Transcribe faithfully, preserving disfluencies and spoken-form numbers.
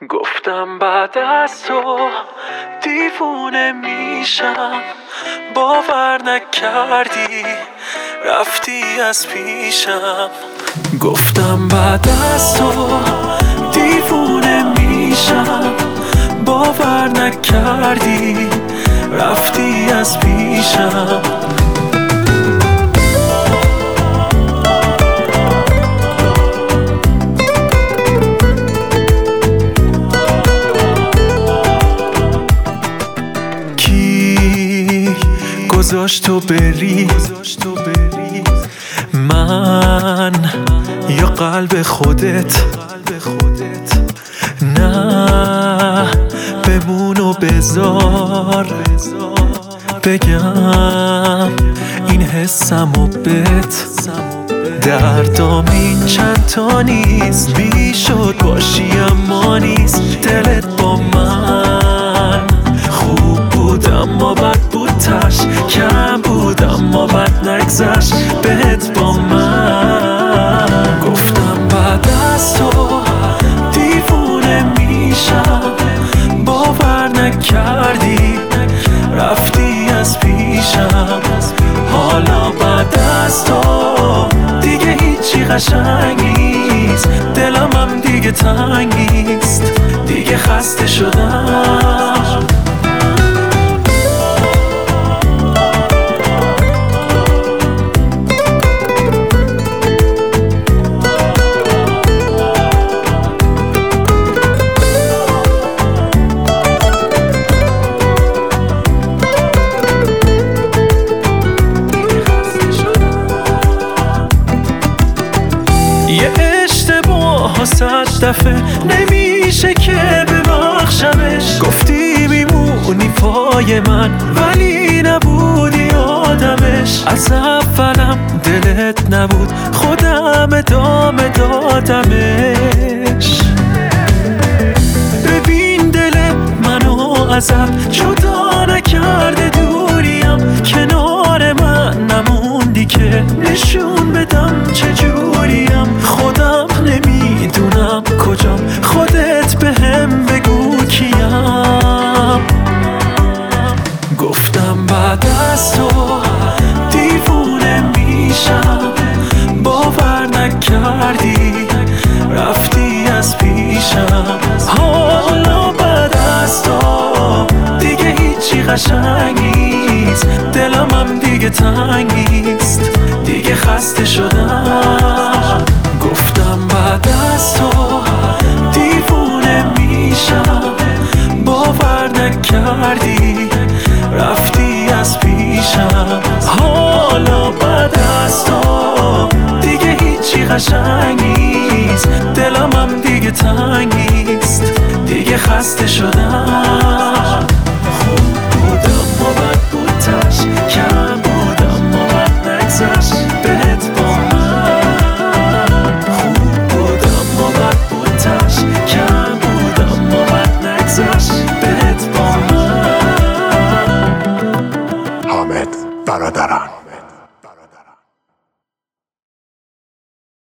گفتم بعد از تو دیوونه میشم، باور نکردی رفتی از پیشم. گفتم بعد از تو دیوونه میشم، باور نکردی رفتی از پیشم. گذاشت تو بری، من یا قلب خودت؟ نه بمون و بذار بگم این حسم و بت. دردام این چند تا نیست، بی شد باشی اما نیست. دلت با من خوب بود اما بد بود، تش کم بود اما بد نگذشت بهت با من. گفتم بعد از تو دیوونه میشم، باور نکردی رفتی از پیشم. حالا بعد از تو دیگه هیچی قشنگ نیست، دلم هم دیگه تنگ نیست، دیگه خسته شدم. یه اشتباه صد دفعه نمیشه که ببخشمش. گفتی میمونی پای من ولی نبودی آدمش. از اولم دلت نبود، خودم ادامه دادمش. ببین دل منو ازت جدا نکرده دوریم، کنار من نموندی که نشون بدم چجوریم. خودم نمیدونم کجام، خودت بهم بگو کیم. گفتم بعد از تو دیوونه میشم، باور نکردی رفتی از پیشم. حالا بعد از تو دیگه هیچی قشنگ نیست، دلم هم دیگه تنگ نیست، دیگه خسته شدم. گفتم بعد از تو دیوونه میشم، باور نکردی رفتی از پیشم. حالا بعد از تو دیگه هیچی قشنگ نیست، دلم هم دیگه تنگ نیست، دیگه خسته شدم.